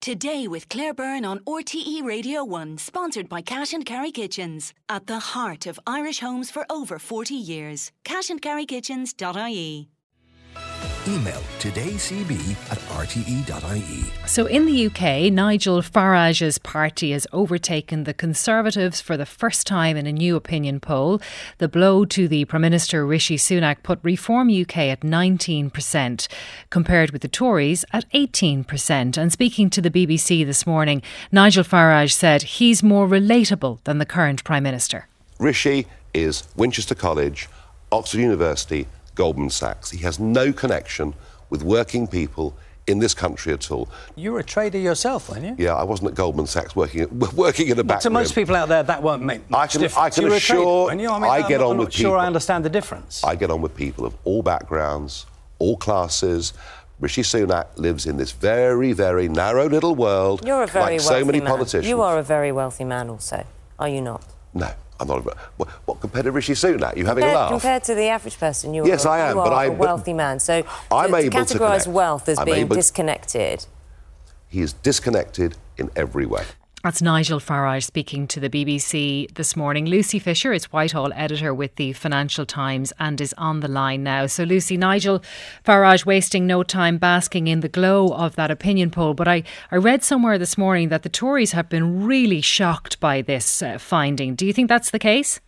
Today with Claire Byrne on RTE Radio 1, sponsored by Cash and Carry Kitchens. At the heart of Irish homes for over 40 years. cashandcarrykitchens.ie. Email todaycb@rte.ie. So in the UK, Nigel Farage's party has overtaken the Conservatives for the first time in a new opinion poll. The blow to the Prime Minister Rishi Sunak put Reform UK at 19%, compared with the Tories at 18%. And speaking to the BBC this morning, Nigel Farage said he's more relatable than the current Prime Minister. Rishi is Winchester College, Oxford University, Goldman Sachs. He has no connection with working people in this country at all. You were a trader yourself, weren't you? Yeah, I wasn't at Goldman Sachs working in the back To room. most people out there, that won't make much difference. I can assure I'm get on not with people. sure I understand the difference. I get on with people of all backgrounds, all classes. Rishi Sunak lives in this very, very narrow little world. You're a very like so many man. politicians. You are a very wealthy man also, are you not? No, I'm not. What compared to Rishi Sunak? You having a laugh? Compared to the average person, you yes, are, I am, you but are I, a wealthy man. So I'm to able categorise to wealth as being disconnected. He is disconnected in every way. That's Nigel Farage speaking to the BBC this morning. Lucy Fisher is Whitehall editor with the Financial Times and is on the line now. So Lucy, Nigel Farage wasting no time basking in the glow of that opinion poll. But I read somewhere this morning that the Tories have been really shocked by this finding. Do you think that's the case?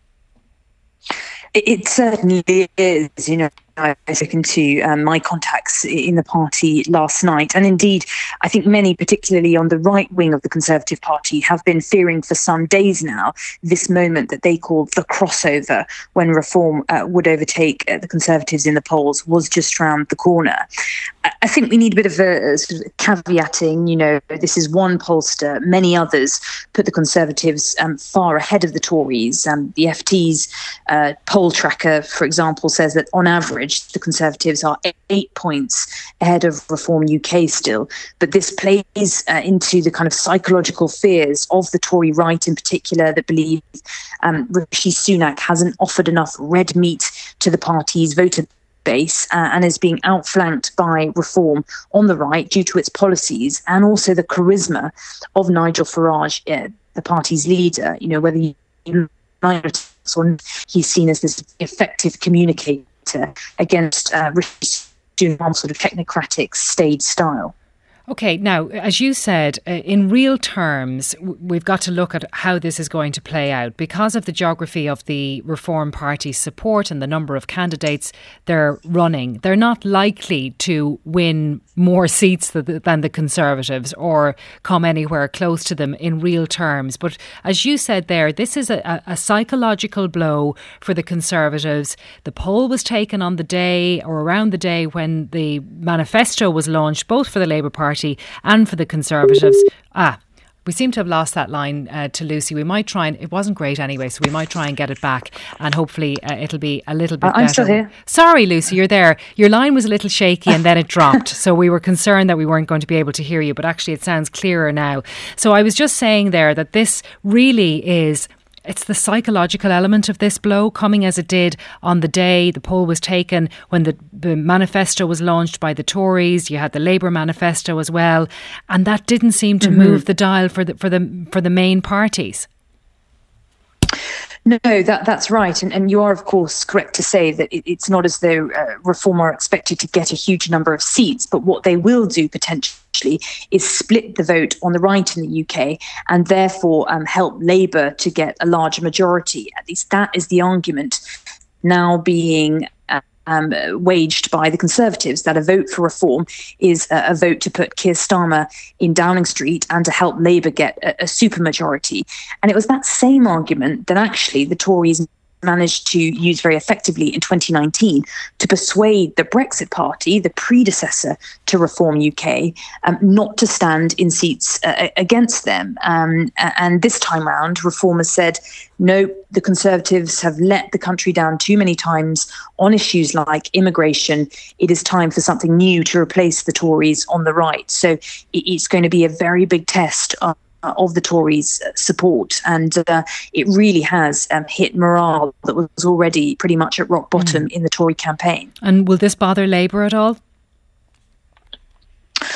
It certainly is. You know, I've spoken to my contacts in the party last night. And indeed, I think many, particularly on the right wing of the Conservative Party, have been fearing for some days now this moment that they called the crossover when Reform would overtake the Conservatives in the polls was just round the corner. I think we need a bit of a sort of caveating. You know, this is one pollster. Many others put the Conservatives far ahead of the Tories. The FT's poll tracker, for example, says that on average, the Conservatives are 8 points ahead of Reform UK still. But this plays into the kind of psychological fears of the Tory right in particular that believe Rishi Sunak hasn't offered enough red meat to the party's voter base and is being outflanked by Reform on the right due to its policies and also the charisma of Nigel Farage, the party's leader. You know, whether you like it or he's seen as this effective communicator against Rishi Sunak's sort of technocratic stage style. OK, now, as you said, in real terms, we've got to look at how this is going to play out. Because of the geography of the Reform Party's support and the number of candidates they're running, they're not likely to win more seats than the Conservatives or come anywhere close to them in real terms. But as you said there, this is a psychological blow for the Conservatives. The poll was taken on the day or around the day when the manifesto was launched, both for the Labour Party and for the Conservatives. We seem to have lost that line to Lucy. We might try and, it wasn't great anyway, so we might try and get it back and hopefully it'll be a little bit better. I'm still here. Sorry, Lucy, you're there. Your line was a little shaky and then it dropped. So we were concerned that we weren't going to be able to hear you, but actually it sounds clearer now. So I was just saying there that this really is... It's the psychological element of this blow coming as it did on the day the poll was taken when the manifesto was launched by the Tories. You had the Labour manifesto as well, and that didn't seem to move the dial for the main parties. No, that's right. And you are, of course, correct to say that it's not as though Reform are expected to get a huge number of seats, but what they will do potentially is split the vote on the right in the UK and therefore help Labour to get a larger majority. At least that is the argument now being waged by the Conservatives, that a vote for Reform is a vote to put Keir Starmer in Downing Street and to help Labour get a supermajority. And it was that same argument that actually the Tories managed to use very effectively in 2019 to persuade the Brexit Party, the predecessor to Reform UK, not to stand in seats against them. And this time round, Reform has said, no, the Conservatives have let the country down too many times on issues like immigration. It is time for something new to replace the Tories on the right. So it's going to be a very big test of the Tories' support, and it really has hit morale that was already pretty much at rock bottom in the Tory campaign. And will this bother Labour at all?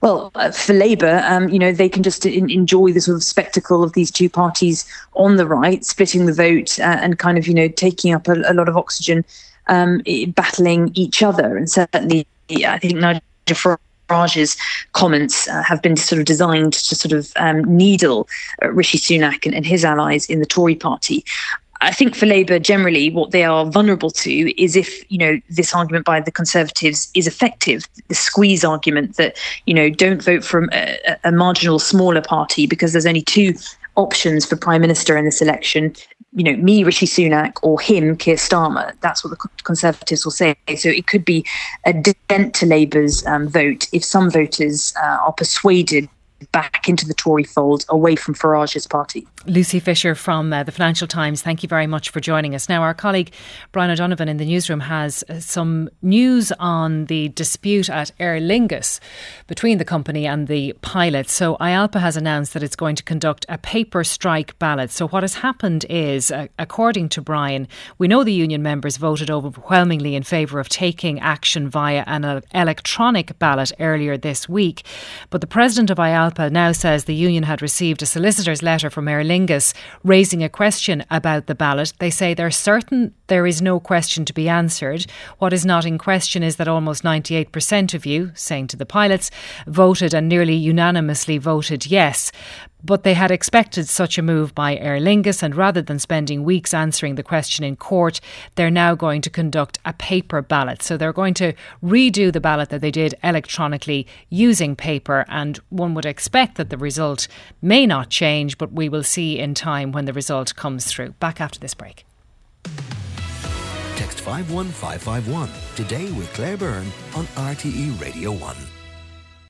Well, for Labour, they can just enjoy the sort of spectacle of these two parties on the right, splitting the vote and kind of, taking up a lot of oxygen, battling each other. And certainly, I think Nigel Farage's comments have been sort of designed to sort of needle Rishi Sunak and his allies in the Tory party. I think for Labour generally, what they are vulnerable to is if, this argument by the Conservatives is effective, the squeeze argument that, don't vote for a marginal smaller party because there's only two options for Prime Minister in this election, me, Rishi Sunak, or him, Keir Starmer. That's what the Conservatives will say. So it could be a dent to Labour's vote if some voters are persuaded back into the Tory fold away from Farage's party. Lucy Fisher from the Financial Times, thank you very much for joining us. Now, our colleague Brian O'Donovan in the newsroom has some news on the dispute at Aer Lingus between the company and the pilots. So IALPA has announced that it's going to conduct a paper strike ballot. So what has happened is, according to Brian, we know the union members voted overwhelmingly in favour of taking action via an electronic ballot earlier this week. But the president of IALPA now says the union had received a solicitor's letter from Aer Lingus raising a question about the ballot. They say they're certain there is no question to be answered. What is not in question is that almost 98% of you, saying to the pilots, voted and nearly unanimously voted yes. But they had expected such a move by Aer Lingus, and rather than spending weeks answering the question in court, they're now going to conduct a paper ballot. So they're going to redo the ballot that they did electronically using paper, and one would expect that the result may not change, but we will see in time when the result comes through. Back after this break. Text 51551 today with Claire Byrne on RTE Radio 1.